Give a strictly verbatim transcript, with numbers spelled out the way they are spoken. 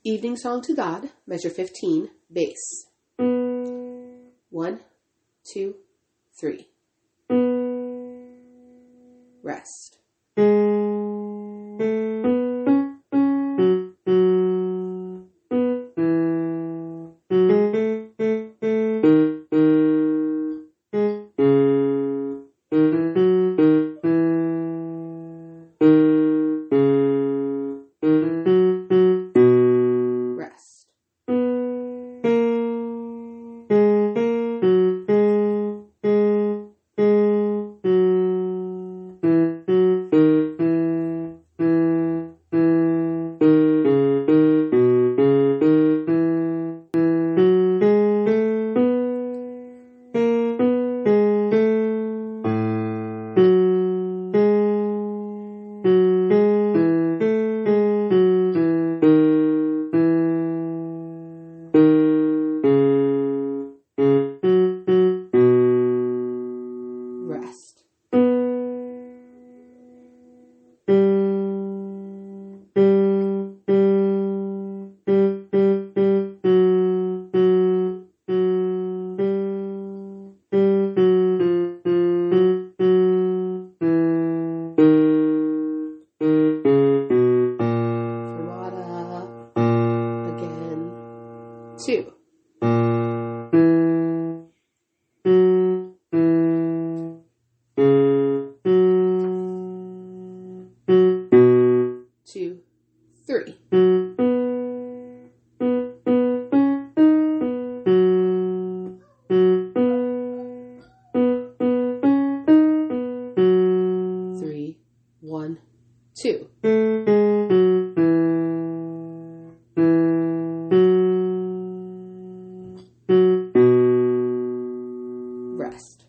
Evening Song to God, measure fifteen, bass. One, two, three. Rest. Rest. Rest. Fermata. Again. Two. Two, three. Three, one, two. Rest.